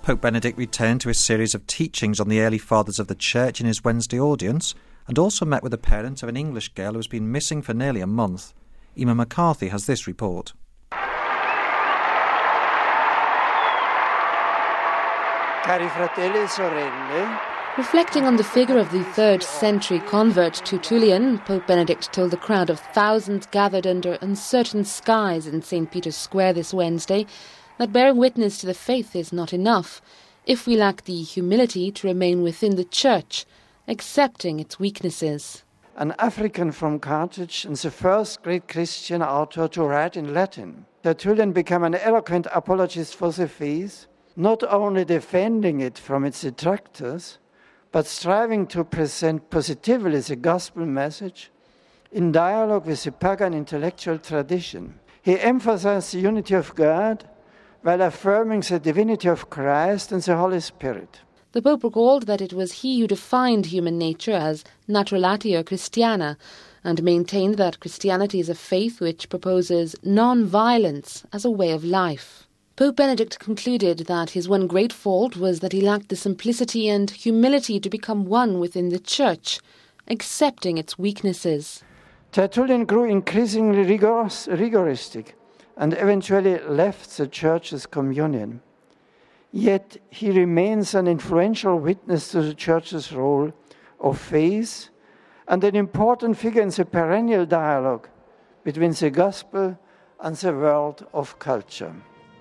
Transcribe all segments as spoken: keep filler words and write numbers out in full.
Pope Benedict returned to his series of teachings on the early fathers of the Church in his Wednesday audience and also met with the parent of an English girl who has been missing for nearly a month. Emma McCarthy has this report. Cari fratelli e sorelle. Reflecting on the figure of the third century convert Tertullian, Pope Benedict told the crowd of thousands gathered under uncertain skies in Saint Peter's Square this Wednesday that bearing witness to the faith is not enough if we lack the humility to remain within the Church, accepting its weaknesses. An African from Carthage and the first great Christian author to write in Latin, Tertullian became an eloquent apologist for the faith, not only defending it from its detractors, but striving to present positively the gospel message in dialogue with the pagan intellectual tradition. He emphasized the unity of God while affirming the divinity of Christ and the Holy Spirit. The Pope recalled that it was he who defined human nature as Naturatio Christiana and maintained that Christianity is a faith which proposes non-violence as a way of life. Pope Benedict concluded that his one great fault was that he lacked the simplicity and humility to become one within the Church, accepting its weaknesses. Tertullian grew increasingly rigorous, rigoristic and eventually left the Church's communion. Yet he remains an influential witness to the Church's role of faith and an important figure in the perennial dialogue between the gospel and the world of culture.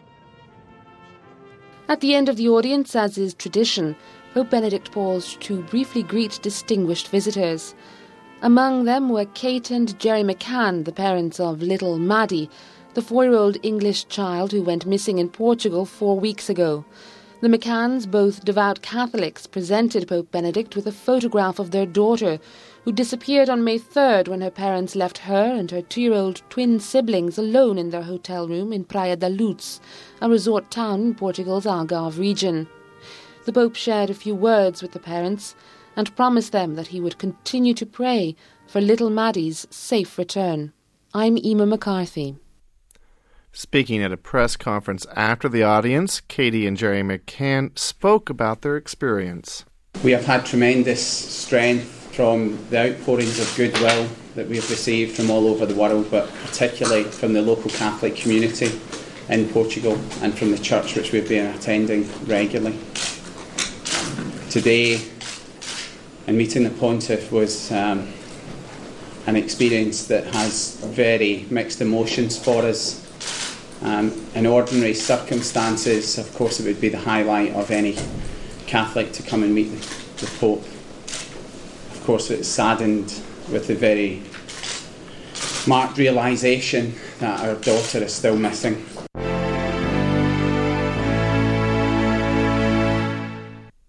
At the end of the audience, as is tradition, Pope Benedict paused to briefly greet distinguished visitors. Among them were Kate and Jerry McCann, the parents of little Maddie, the four-year-old English child who went missing in Portugal four weeks ago. The McCanns, both devout Catholics, presented Pope Benedict with a photograph of their daughter, who disappeared on May third when her parents left her and her two-year-old twin siblings alone in their hotel room in Praia da Luz, a resort town in Portugal's Algarve region. The Pope shared a few words with the parents and promised them that he would continue to pray for little Maddie's safe return. I'm Emma McCarthy. Speaking at a press conference after the audience, Katie and Jerry McCann spoke about their experience. We have had tremendous strength from the outpourings of goodwill that we have received from all over the world, but particularly from the local Catholic community in Portugal and from the church which we've been attending regularly. Today, in meeting the Pontiff was um, an experience that has very mixed emotions for us. Um, in ordinary circumstances, of course, it would be the highlight of any Catholic to come and meet the, the Pope. Of course, it's saddened with the very marked realisation that our daughter is still missing.